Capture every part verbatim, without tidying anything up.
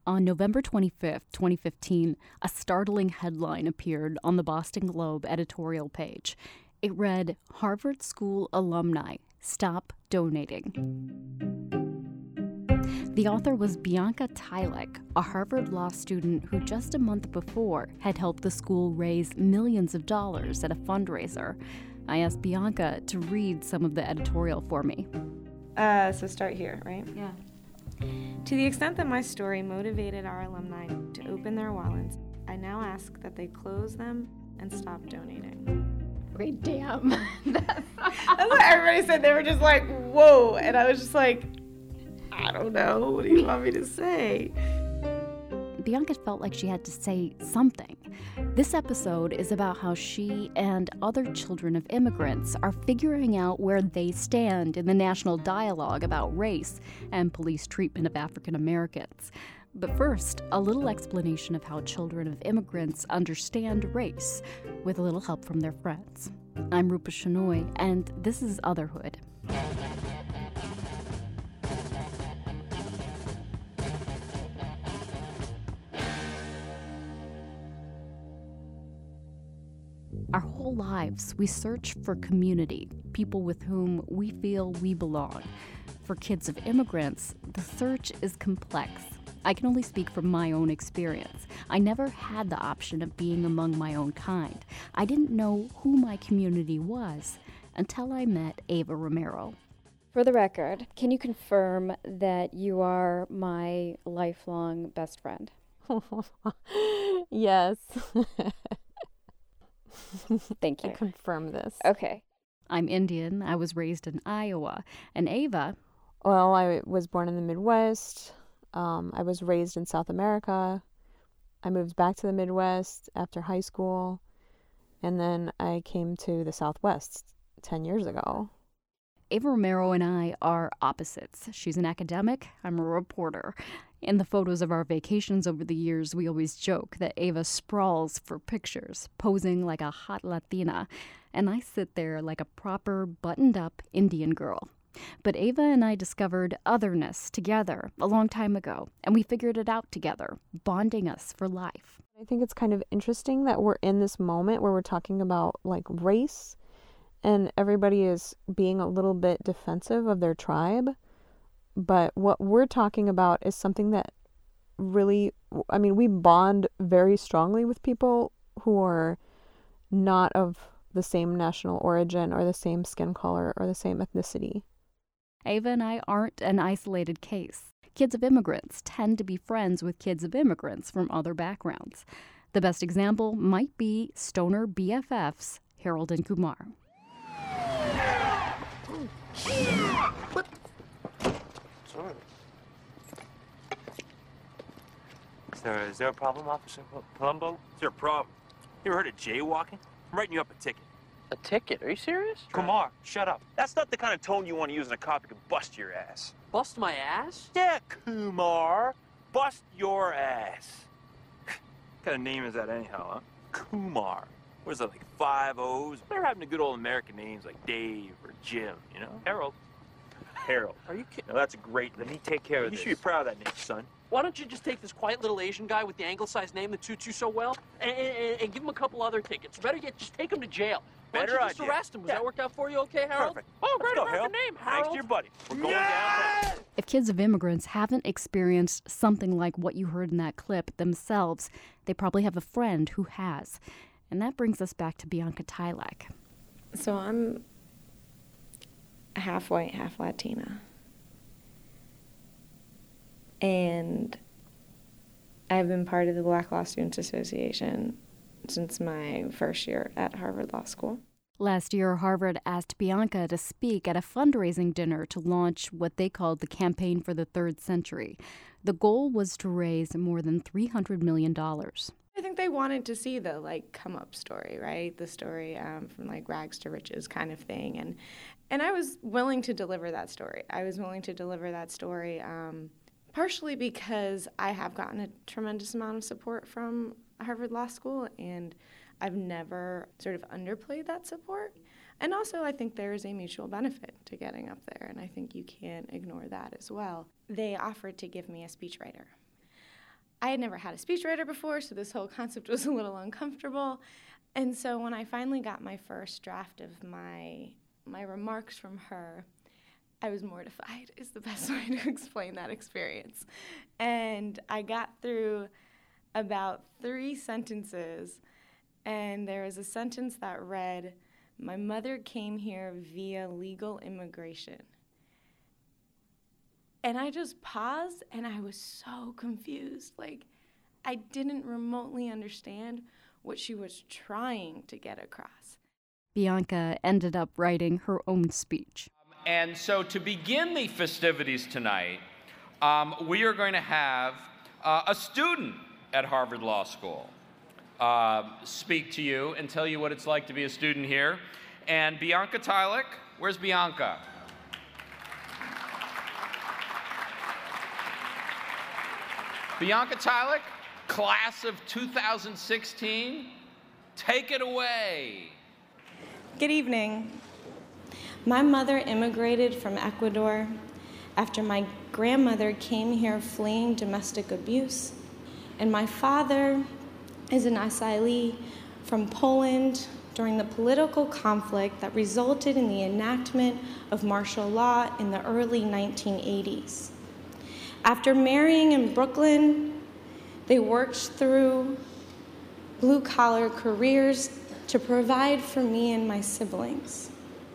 On November twenty-fifth, twenty fifteen, a startling headline appeared on the Boston Globe editorial page. It read, "Harvard School alumni stop donating." The author was Bianca Tylek, a Harvard law student who just a month before had helped the school raise millions of dollars at a fundraiser. I asked Bianca to read some of the editorial for me. Uh, so start here, right? Yeah. To the extent that my story motivated our alumni to open their wallets, I now ask that they close them and stop donating. Okay, damn. That's what everybody said. They were just like, whoa. And I was just like, I don't know. What do you want me to say? Bianca felt like she had to say something. This episode is about how she and other children of immigrants are figuring out where they stand in the national dialogue about race and police treatment of African Americans. But first, a little explanation of how children of immigrants understand race, with a little help from their friends. I'm Rupa Shenoy, and this is Otherhood. Our whole lives, we search for community, people with whom we feel we belong. For kids of immigrants, the search is complex. I can only speak from my own experience. I never had the option of being among my own kind. I didn't know who my community was until I met Ava Romero. For the record, can you confirm that you are my lifelong best friend? Yes. Thank you. I confirm this. Okay. I'm Indian. I was raised in Iowa. And Ava... Well, I was born in the Midwest. Um, I was raised in South America. I moved back to the Midwest after high school. And then I came to the Southwest ten years ago. Ava Romero and I are opposites. She's an academic. I'm a reporter. In the photos of our vacations over the years, we always joke that Ava sprawls for pictures, posing like a hot Latina, and I sit there like a proper buttoned-up Indian girl. But Ava and I discovered otherness together a long time ago, and we figured it out together, bonding us for life. I think it's kind of interesting that we're in this moment where we're talking about like race, and everybody is being a little bit defensive of their tribe. But what we're talking about is something that really, I mean, we bond very strongly with people who are not of the same national origin or the same skin color or the same ethnicity. Ava and I aren't an isolated case. Kids of immigrants tend to be friends with kids of immigrants from other backgrounds. The best example might be stoner B F Fs Harold and Kumar. What? Sorry. Is there, is there a problem, Officer Palumbo? Is there a problem? You ever heard of jaywalking? I'm writing you up a ticket. A ticket? Are you serious? Kumar, shut up. That's not the kind of tone you want to use in a cop who can bust your ass. Bust my ass? Yeah, Kumar. Bust your ass. What kind of name is that anyhow, huh? Kumar. What is that, like five O's? Better having the good old American names like Dave or Jim, you know? Harold. Harold. Are you kidding? Now that's a great. Let me take care of You this. should be proud of that name, son. Why don't you just take this quiet little Asian guy with the anglicized name that suits you so well and, and, and give him a couple other tickets? Better yet, just take him to jail. Why don't Better you just idea. arrest him? Does Yeah. that work out for you okay, Harold? Perfect. Oh, Let's great go, American Harold. name, Thanks Harold. to your buddy. We're going Yeah! down. If kids of immigrants haven't experienced something like what you heard in that clip themselves, they probably have a friend who has. And that brings us back to Bianca Tylek. So I'm half white, half Latina. And I've been part of the Black Law Students Association since my first year at Harvard Law School. Last year, Harvard asked Bianca to speak at a fundraising dinner to launch what they called the Campaign for the Third Century. The goal was to raise more than three hundred million dollars. I think they wanted to see the, like, come-up story, right? The story um, from, like, rags to riches kind of thing. And and I was willing to deliver that story. I was willing to deliver that story um, partially because I have gotten a tremendous amount of support from Harvard Law School, and I've never sort of underplayed that support. And also, I think there is a mutual benefit to getting up there, and I think you can't ignore that as well. They offered to give me a speechwriter. I had never had a speechwriter before, so this whole concept was a little uncomfortable. And so when I finally got my first draft of my my remarks from her, I was mortified, is the best way to explain that experience. And I got through about three sentences, and there was a sentence that read, "My mother came here via legal immigration." And I just paused, and I was so confused. Like, I didn't remotely understand what she was trying to get across. Bianca ended up writing her own speech. And so to begin the festivities tonight, um, we are going to have uh, a student at Harvard Law School uh, speak to you and tell you what it's like to be a student here. And Bianca Tylek, where's Bianca? Bianca Tylek, class of two thousand sixteen, take it away. Good evening. My mother immigrated from Ecuador after my grandmother came here fleeing domestic abuse, and my father is an asylee from Poland during the political conflict that resulted in the enactment of martial law in the early nineteen eighties. After marrying in Brooklyn, they worked through blue-collar careers to provide for me and my siblings.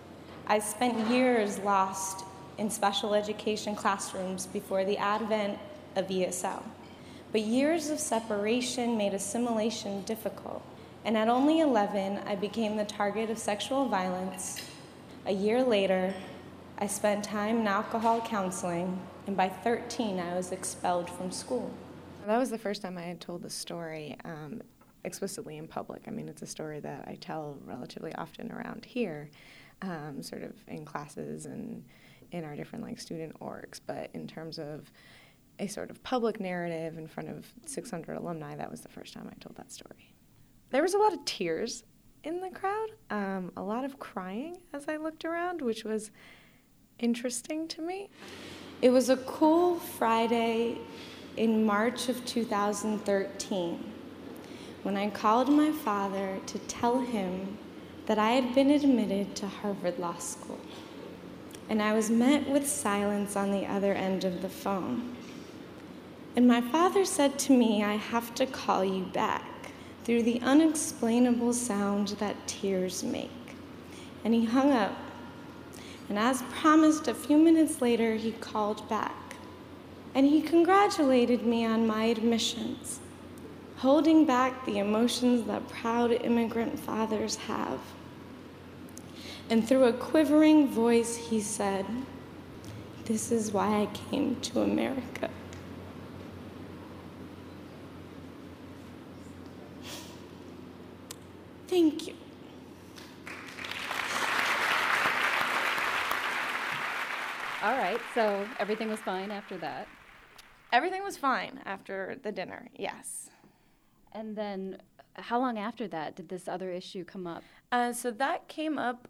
I spent years lost in special education classrooms before the advent of E S L. But years of separation made assimilation difficult. And at only eleven, I became the target of sexual violence. A year later, I spent time in alcohol counseling, and by thirteen, I was expelled from school. That was the first time I had told the story um, explicitly in public. I mean, it's a story that I tell relatively often around here, um, sort of in classes and in our different like student orgs. But in terms of a sort of public narrative in front of six hundred alumni, that was the first time I told that story. There was a lot of tears in the crowd, um, a lot of crying as I looked around, which was interesting to me. It was a cool Friday in March of two thousand thirteen when I called my father to tell him that I had been admitted to Harvard Law School. And I was met with silence on the other end of the phone. And my father said to me, "I have to call you back," through the unexplainable sound that tears make. And he hung up. And as promised, a few minutes later, he called back. And he congratulated me on my admissions, holding back the emotions that proud immigrant fathers have. And through a quivering voice, he said, "This is why I came to America." Thank you. All right, so everything was fine after that. Everything was fine after the dinner, yes. And then how long after that did this other issue come up? Uh, so that came up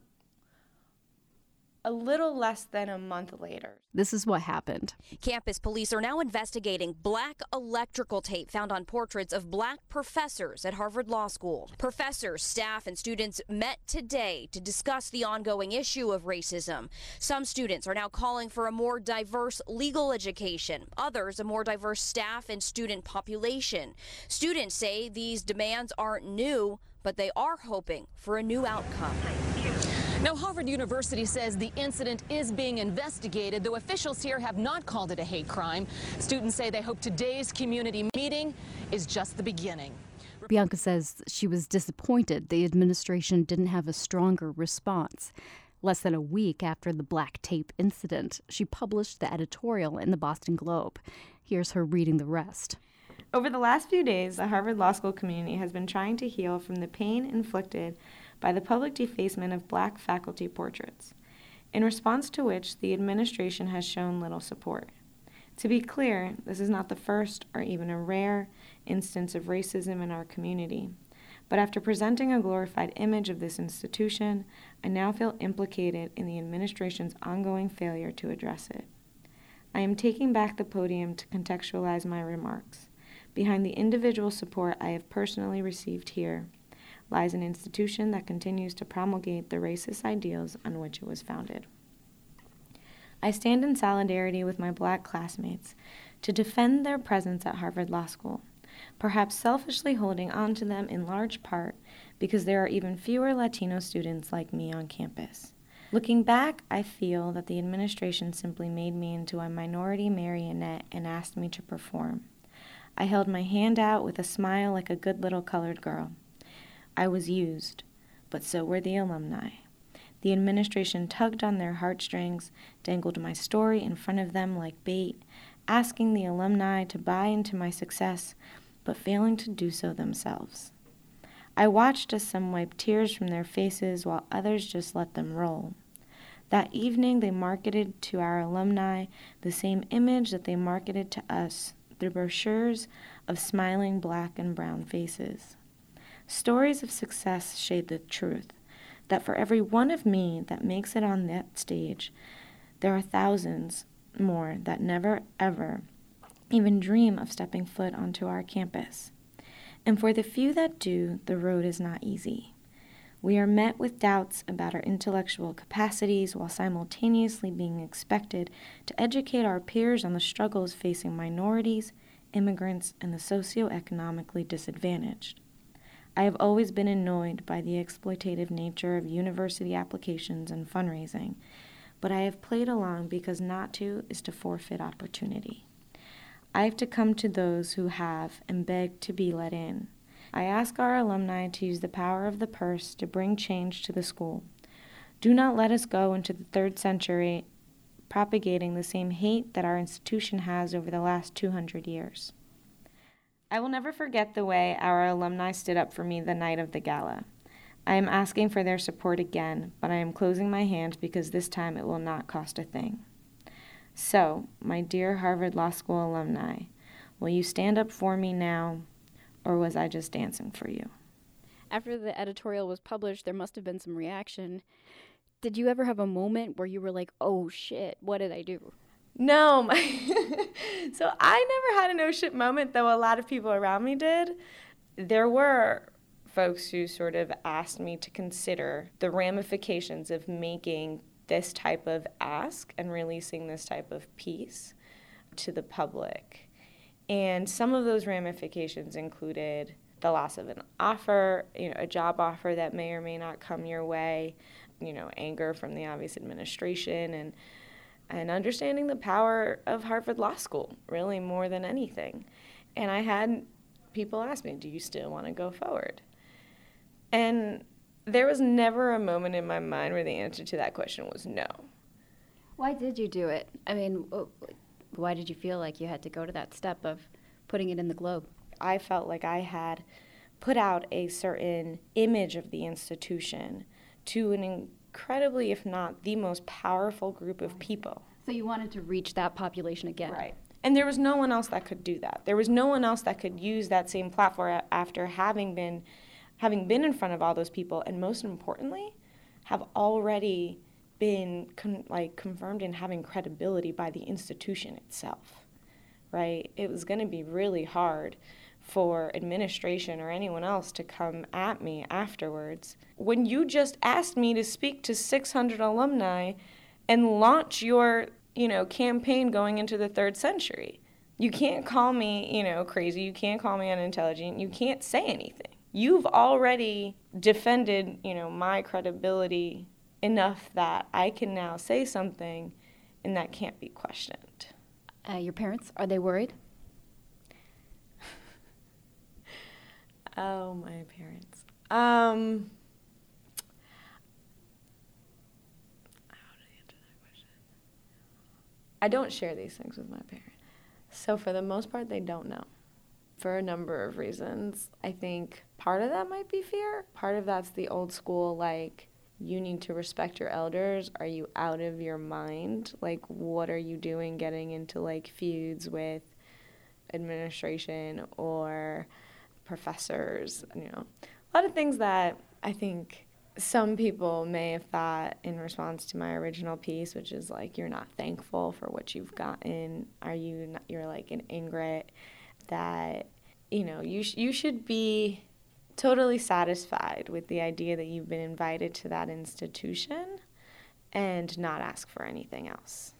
a little less than a month later. This is what happened. Campus police are now investigating black electrical tape found on portraits of black professors at Harvard Law School. Professors, staff, and students met today to discuss the ongoing issue of racism. Some students are now calling for a more diverse legal education, others a more diverse staff and student population. Students say these demands aren't new, but they are hoping for a new outcome. Now, Harvard University says the incident is being investigated, though officials here have not called it a hate crime. Students say they hope today's community meeting is just the beginning. Bianca says she was disappointed the administration didn't have a stronger response. Less than a week after the black tape incident, she published the editorial in the Boston Globe. Here's her reading the rest. Over the last few days, the Harvard Law School community has been trying to heal from the pain inflicted by the public defacement of black faculty portraits, in response to which the administration has shown little support. To be clear, this is not the first or even a rare instance of racism in our community, but after presenting a glorified image of this institution, I now feel implicated in the administration's ongoing failure to address it. I am taking back the podium to contextualize my remarks, Behind the individual support I have personally received here lies an institution that continues to promulgate the racist ideals on which it was founded. I stand in solidarity with my black classmates to defend their presence at Harvard Law School, perhaps selfishly holding on to them in large part because there are even fewer Latino students like me on campus. Looking back, I feel that the administration simply made me into a minority marionette and asked me to perform. I held my hand out with a smile like a good little colored girl. I was used, but so were the alumni. The administration tugged on their heartstrings, dangled my story in front of them like bait, asking the alumni to buy into my success, but failing to do so themselves. I watched as some wiped tears from their faces while others just let them roll. That evening they marketed to our alumni the same image that they marketed to us through brochures of smiling black and brown faces. Stories of success shade the truth, that for every one of me that makes it on that stage, there are thousands more that never, ever even dream of stepping foot onto our campus. And for the few that do, the road is not easy. We are met with doubts about our intellectual capacities while simultaneously being expected to educate our peers on the struggles facing minorities, immigrants, and the socioeconomically disadvantaged. I have always been annoyed by the exploitative nature of university applications and fundraising, but I have played along because not to is to forfeit opportunity. I have to come to those who have and beg to be let in. I ask our alumni to use the power of the purse to bring change to the school. Do not let us go into the third century propagating the same hate that our institution has over the last two hundred years. I will never forget the way our alumni stood up for me the night of the gala. I am asking for their support again, but I am closing my hand because this time it will not cost a thing. So, my dear Harvard Law School alumni, will you stand up for me now, or was I just dancing for you? After the editorial was published, there must have been some reaction. Did you ever have a moment where you were like, oh shit, what did I do? No. My so I never had an oh shit moment, though a lot of people around me did. There were folks who sort of asked me to consider the ramifications of making this type of ask and releasing this type of piece to the public. And some of those ramifications included the loss of an offer, you know, a job offer that may or may not come your way, you know, anger from the obvious administration, and and understanding the power of Harvard Law School, really more than anything. And I had people ask me, do you still want to go forward? And there was never a moment in my mind where the answer to that question was no. Why did you do it? I mean, why did you feel like you had to go to that step of putting it in the Globe? I felt like I had put out a certain image of the institution to an incredibly, if not the most powerful group of people. So you wanted to reach that population again. Right. And there was no one else that could do that. There was no one else that could use that same platform after having been having been in front of all those people, and most importantly, have already been con- like confirmed in having credibility by the institution itself, right? It was going to be really hard for administration or anyone else to come at me afterwards when you just asked me to speak to six hundred alumni and launch your, you know, campaign going into the third century. You can't call me, you know, crazy. You can't call me unintelligent. You can't say anything. You've already defended, you know, my credibility enough that I can now say something and that can't be questioned. Uh, your parents, are they worried? Oh, my parents. Um, how do I answer that question? I don't share these things with my parents. So for the most part, they don't know. For a number of reasons. I think part of that might be fear. Part of that's the old school, like, you need to respect your elders. Are you out of your mind? Like, what are you doing getting into, like, feuds with administration or professors? You know, a lot of things that I think some people may have thought in response to my original piece, which is, like, you're not thankful for what you've gotten. Are you not, you're, like, an ingrate that you know, you, sh- you should be totally satisfied with the idea that you've been invited to that institution and not ask for anything else.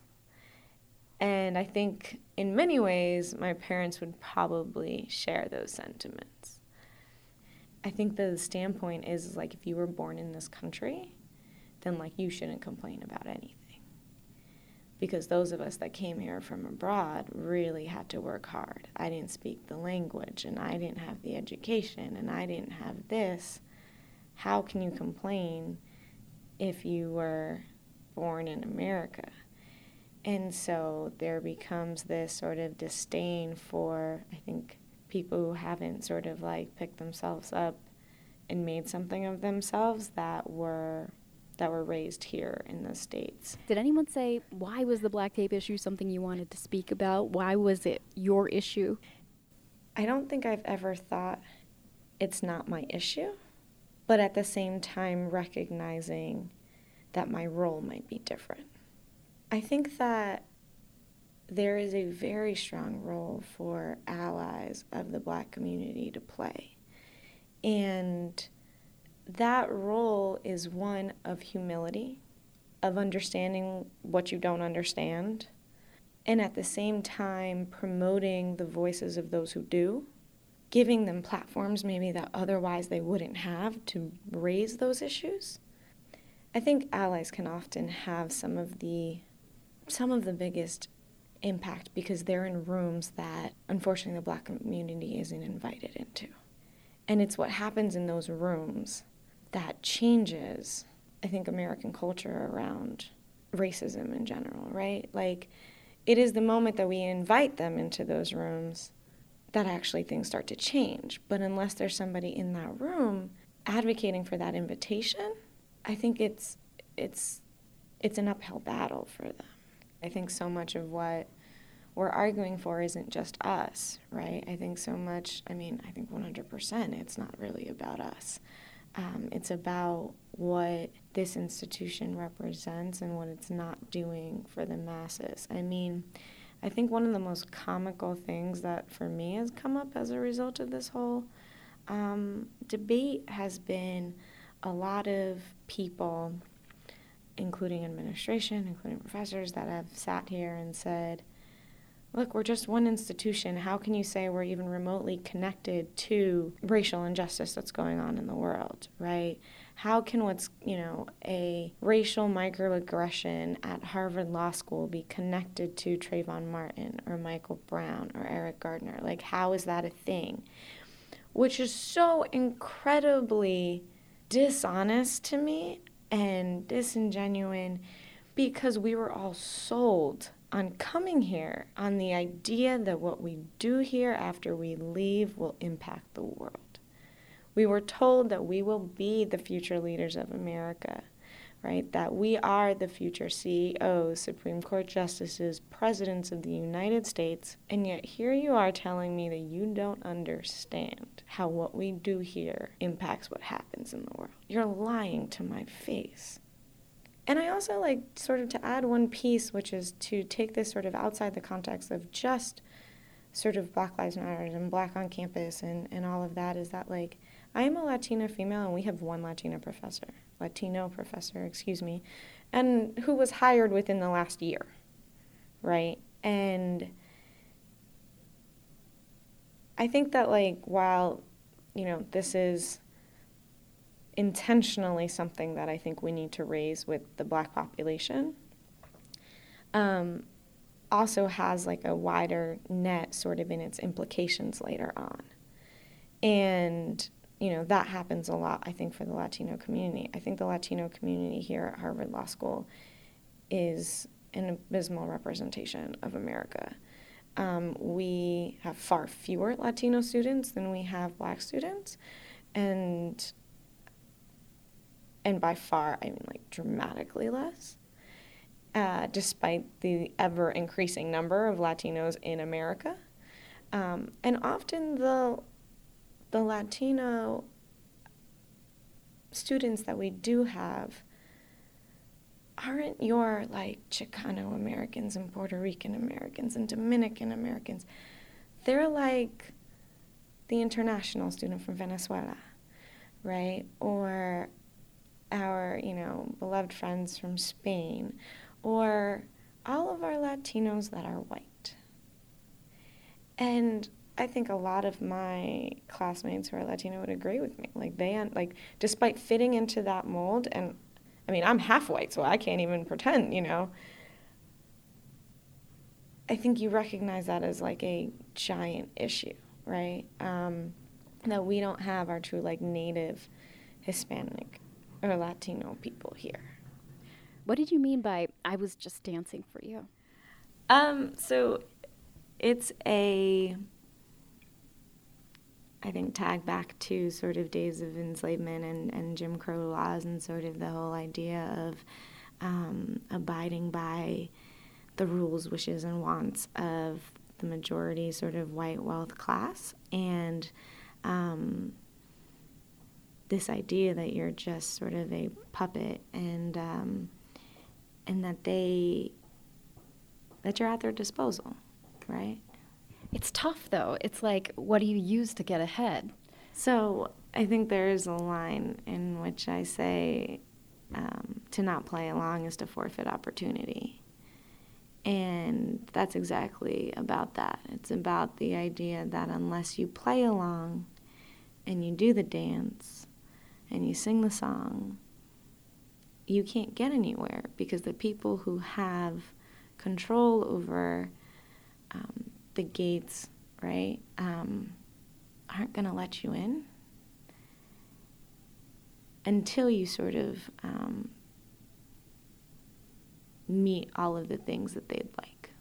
And I think in many ways, my parents would probably share those sentiments. I think the standpoint is like, if you were born in this country, then like you shouldn't complain about anything. Because those of us that came here from abroad really had to work hard. I didn't speak the language, and I didn't have the education, and I didn't have this. How can you complain if you were born in America? And so there becomes this sort of disdain for, I think, people who haven't sort of like picked themselves up and made something of themselves that were that were raised here in the States. Did anyone say, why was the black tape issue something you wanted to speak about? Why was it your issue? I don't think I've ever thought it's not my issue, but at the same time recognizing that my role might be different. I think that there is a very strong role for allies of the black community to play. And that role is one of humility, of understanding what you don't understand, and at the same time promoting the voices of those who do, giving them platforms maybe that otherwise they wouldn't have to raise those issues. I think allies can often have some of the some of the biggest impact because they're in rooms that unfortunately the black community isn't invited into. And it's what happens in those rooms that changes, I think, American culture around racism in general, right? Like, it is the moment that we invite them into those rooms that actually things start to change. But unless there's somebody in that room advocating for that invitation, I think it's it's it's an uphill battle for them. I think so much of what we're arguing for isn't just us, right? I think so much, I mean, I think one hundred percent it's not really about us. Um, it's about what this institution represents and what it's not doing for the masses. I mean, I think one of the most comical things that for me has come up as a result of this whole um, debate has been a lot of people, including administration, including professors, that have sat here and said, look, we're just one institution. How can you say we're even remotely connected to racial injustice that's going on in the world, right? How can what's, you know, a racial microaggression at Harvard Law School be connected to Trayvon Martin or Michael Brown or Eric Gardner? Like, how is that a thing? Which is so incredibly dishonest to me and disingenuous because we were all sold on coming here on the idea that what we do here after we leave will impact the world. We were told that we will be the future leaders of America, right? That we are the future C E Os, Supreme Court justices, presidents of the United States, and yet here you are telling me that you don't understand how what we do here impacts what happens in the world. You're lying to my face. And I also like sort of to add one piece, which is to take this sort of outside the context of just sort of Black Lives Matter and Black on campus and, and all of that, is that like I am a Latina female and we have one Latina professor, Latino professor, excuse me, and who was hired within the last year, right? And I think that like while, you know, this is intentionally something that I think we need to raise with the black population, um, also has like a wider net sort of in its implications later on. And, you know, that happens a lot, I think, for the Latino community. I think the Latino community here at Harvard Law School is an abysmal representation of America. Um, we have far fewer Latino students than we have black students, and and by far, I mean like dramatically less, uh, despite the ever-increasing number of Latinos in America. Um, and often the, the Latino students that we do have aren't your like Chicano Americans and Puerto Rican Americans and Dominican Americans. They're like the international student from Venezuela, right? Or our, you know, beloved friends from Spain, or all of our Latinos that are white. And I think a lot of my classmates who are Latino would agree with me. Like, they, like, despite fitting into that mold, and I mean, I'm half white, so I can't even pretend, you know. I think you recognize that as, like, a giant issue, right? Um, that we don't have our true, like, native Hispanic or Latino people here. What did you mean by, I was just dancing for you? Um, so it's a, I think, tag back to sort of days of enslavement and, and Jim Crow laws and sort of the whole idea of um, abiding by the rules, wishes, and wants of the majority sort of white wealth class, and um, this idea that you're just sort of a puppet, and um, and that they that you're at their disposal, right? It's tough, though. It's like, what do you use to get ahead? So I think there is a line in which I say um, to not play along is to forfeit opportunity. And that's exactly about that. It's about the idea that unless you play along and you do the dance and you sing the song, you can't get anywhere, because the people who have control over um, the gates, right, um, aren't going to let you in until you sort of um, meet all of the things that they'd like.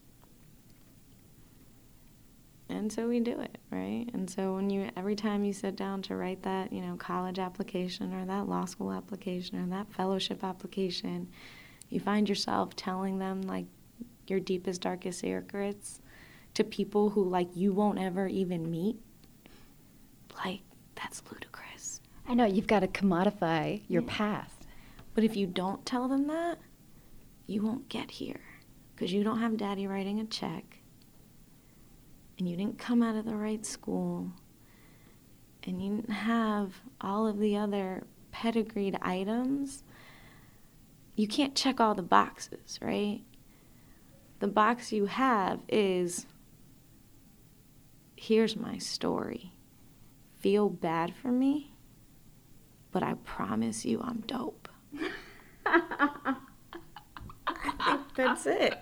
And so we do it, right? And so when you, every time you sit down to write that, you know, college application or that law school application or that fellowship application, you find yourself telling them, like, your deepest, darkest secrets to people who, like, you won't ever even meet. Like, that's ludicrous. I know, you've got to commodify your Yeah. past. But if you don't tell them that, you won't get here, because you don't have daddy writing a check, and you didn't come out of the right school, and you didn't have all of the other pedigreed items. You can't check all the boxes, right? The box you have is, here's my story. Feel bad for me, but I promise you I'm dope. I think that's it.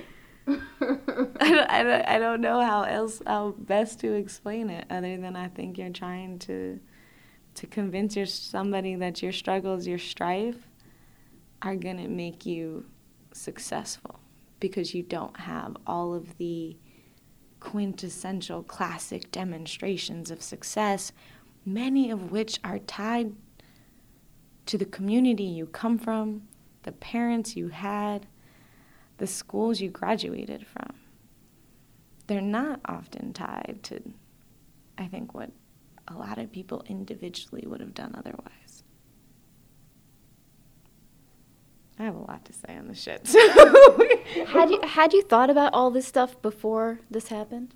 I don't, I, don't, I don't know how else, how best to explain it, other than I think you're trying to to convince your, somebody that your struggles, your strife, are going to make you successful, because you don't have all of the quintessential classic demonstrations of success, many of which are tied to the community you come from, the parents you had, the schools you graduated from. They're not often tied to, I think, what a lot of people individually would have done otherwise. I have a lot to say on this shit. So. Had you had you thought about all this stuff before this happened?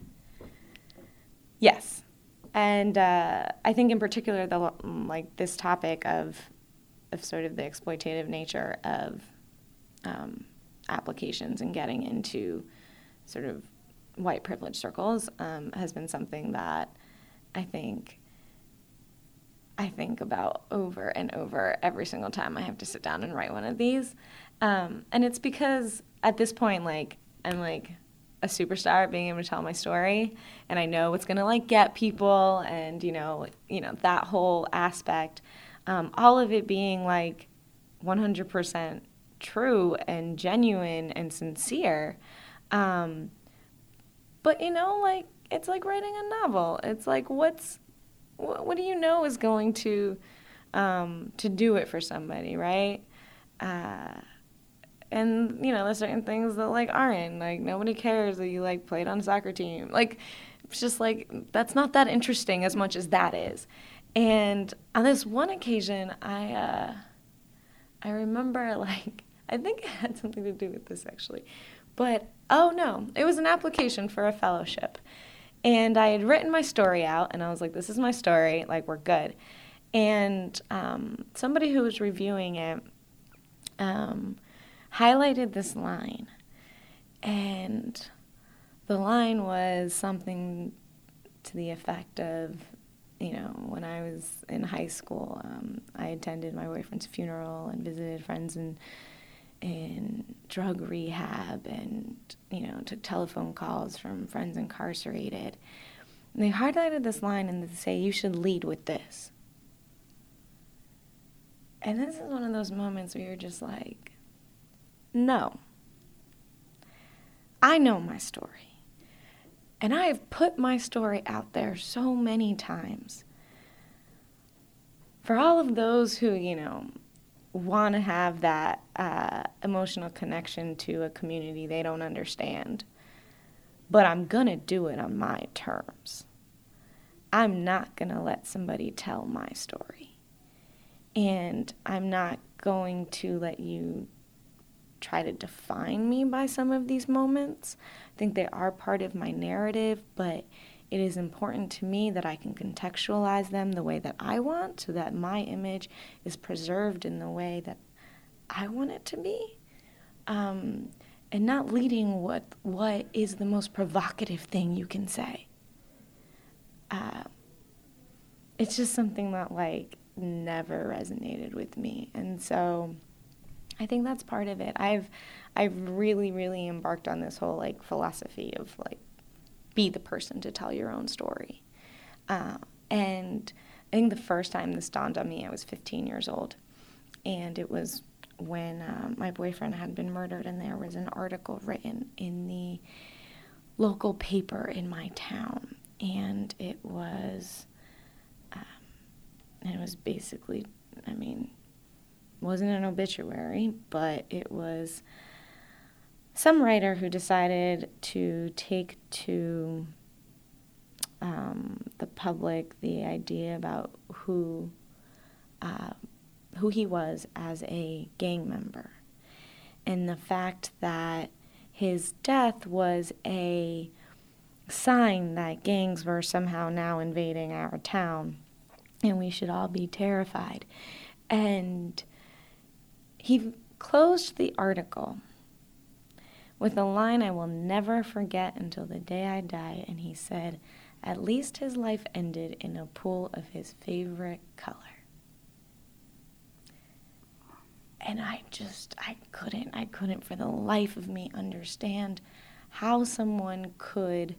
Yes, and uh, I think in particular, the like this topic of of sort of the exploitative nature of um, applications and getting into sort of white privilege circles um, has been something that I think I think about over and over every single time I have to sit down and write one of these. Um, and it's because at this point, like, I'm like a superstar at being able to tell my story, and I know what's gonna like get people, and you know, you know that whole aspect, um, all of it being like one hundred percent true and genuine and sincere. Um, but you know, like, it's like writing a novel. It's like, what's what, what do you know is going to um, to do it for somebody, right? Uh, and you know, there's certain things that like aren't. Like, nobody cares that you like played on a soccer team. Like, it's just like, that's not that interesting as much as that is. And on this one occasion, I uh, I remember, like, I think it had something to do with this actually, but oh no, it was an application for a fellowship. And I had written my story out, and I was like, this is my story, like, we're good. And um, somebody who was reviewing it um, highlighted this line. And the line was something to the effect of, you know, when I was in high school, um, I attended my boyfriend's funeral and visited friends in, in drug rehab and, you know, took telephone calls from friends incarcerated. And they highlighted this line and they say, you should lead with this. And this is one of those moments where you're just like, no. I know my story. And I have put my story out there so many times. For all of those who, you know, want to have that uh, emotional connection to a community they don't understand, but I'm going to do it on my terms. I'm not going to let somebody tell my story. And I'm not going to let you try to define me by some of these moments. I think they are part of my narrative, but it is important to me that I can contextualize them the way that I want so that my image is preserved in the way that I want it to be, um, and not leading what what is the most provocative thing you can say. Uh, it's just something that, like, never resonated with me, and so I think that's part of it. I've I've really, really embarked on this whole, like, philosophy of, like, be the person to tell your own story. Uh, and I think the first time this dawned on me, I was fifteen years old, and it was when uh, my boyfriend had been murdered, and there was an article written in the local paper in my town, and it was, um, it was basically, I mean, wasn't an obituary, but it was some writer who decided to take to um, the public the idea about who uh, who he was as a gang member, and the fact that his death was a sign that gangs were somehow now invading our town, and we should all be terrified. And he closed the article with a line I will never forget until the day I die, and he said, at least his life ended in a pool of his favorite color. And I just, I couldn't, I couldn't for the life of me understand how someone could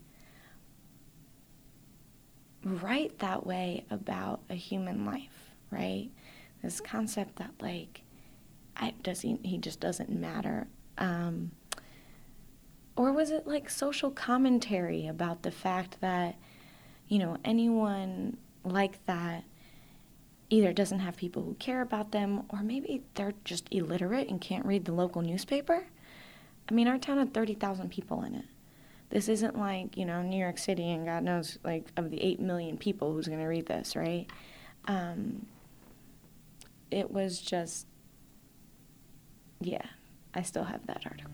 write that way about a human life, right? This concept that, like, I, does he, he just doesn't matter. Um, or was it like social commentary about the fact that, you know, anyone like that either doesn't have people who care about them, or maybe they're just illiterate and can't read the local newspaper? I mean, our town had thirty thousand people in it. This isn't like, you know, New York City and God knows, like, of the eight million people who's going to read this, right? Um, it was just, yeah, I still have that article.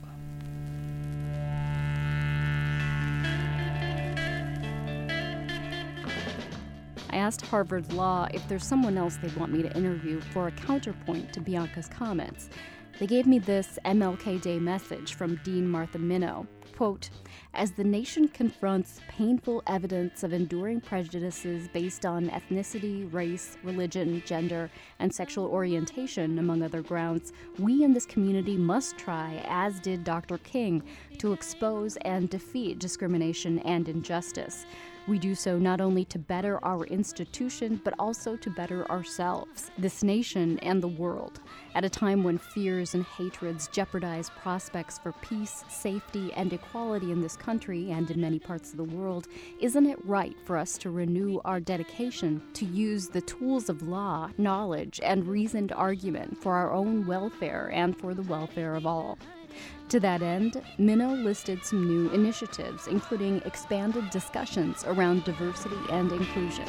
I asked Harvard Law if there's someone else they'd want me to interview for a counterpoint to Bianca's comments. They gave me this M L K Day message from Dean Martha Minow. Quote, as the nation confronts painful evidence of enduring prejudices based on ethnicity, race, religion, gender, and sexual orientation, among other grounds, we in this community must try, as did Doctor King, to expose and defeat discrimination and injustice. We do so not only to better our institution, but also to better ourselves, this nation, and the world. At a time when fears and hatreds jeopardize prospects for peace, safety, and equality in this country and in many parts of the world, isn't it right for us to renew our dedication to use the tools of law, knowledge, and reasoned argument for our own welfare and for the welfare of all? To that end, Minow listed some new initiatives, including expanded discussions around diversity and inclusion.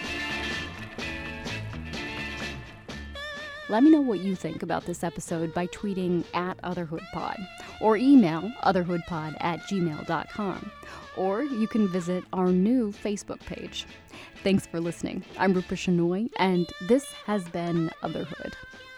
Let me know what you think about this episode by tweeting at OtherhoodPod, or email otherhoodpod at gmail dot com, or you can visit our new Facebook page. Thanks for listening. I'm Rupa Shenoy, and this has been Otherhood.